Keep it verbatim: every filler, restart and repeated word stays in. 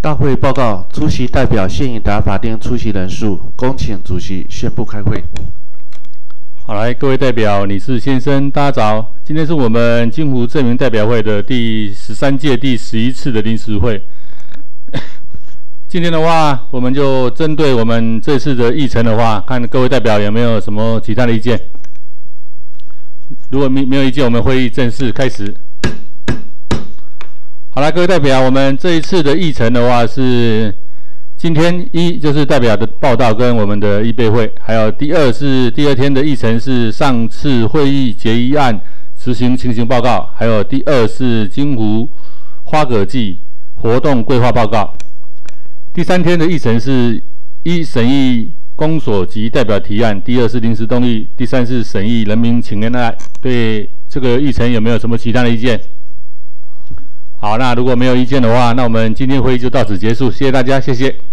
大会报告：出席代表现已达法定出席人数，恭请主席宣布开会。 好，来，各位代表、理事先生，大家早。今天是我们金湖镇民代表会的第十三届第十一次的临时会。今天的话，我们就针对我们这次的议程的话，看各位代表有没有什么其他的意见。如果没没有意见，我们会议正式开始。好了，各位代表，我们这一次的议程的话是，今天一就是代表的报道跟我们的议备会，还有第二是第二天的议程是上次会议决议案执行情形报告，还有第二是金湖花蛤季活动规划报告。第三天的议程是一审议公所及代表提案，第二是临时动议，第三是审议人民请愿案。对这个议程有没有什么其他的意见？好，那如果没有意见的话，那我们今天会议就到此结束，谢谢大家，谢谢。